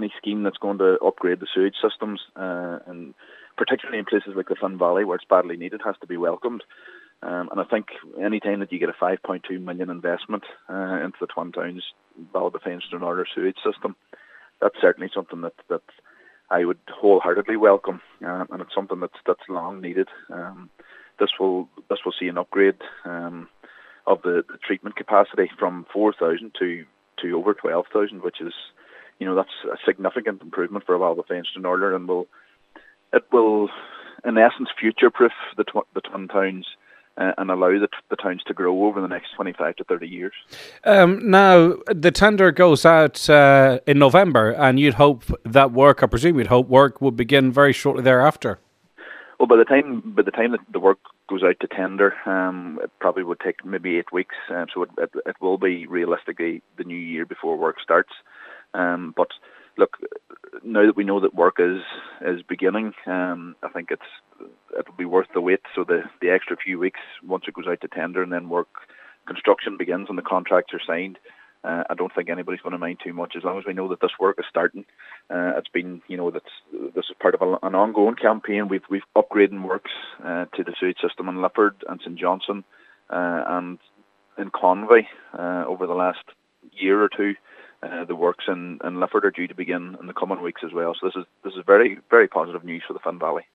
any scheme that's going to upgrade the sewage systems, and particularly in places like the Finn Valley where it's badly needed, has to be welcomed. And I think any time that you get a 5.2 million investment into the Twin Towns Ballybofey sewage system, that's certainly something that I would wholeheartedly welcome, and it's something that's long needed. This will see an upgrade of the treatment capacity from 4,000 to over 12,000, which is, that's a significant improvement for Ballybofey and Stranraer, and it will in essence future-proof the Twin Towns. And allow the towns to grow over the next 25 to 30 years. Now, the tender goes out in November, and you'd hope that work, I presume you'd hope work would begin very shortly thereafter. Well, by the time that the work goes out to tender, it probably would take maybe 8 weeks. So it will be realistically the new year before work starts. But look, now that we know that work is beginning, I think it'll be worth the wait. So the extra few weeks once it goes out to tender, and then construction begins and the contracts are signed. I don't think anybody's going to mind too much as long as we know that this work is starting. It's been, this is part of an ongoing campaign. We've upgrading works to the sewage system in Lifford and St Johnson and in Convey over the last year or two. The works in Lifford are due to begin in the coming weeks as well. So this is very, very positive news for the Finn Valley.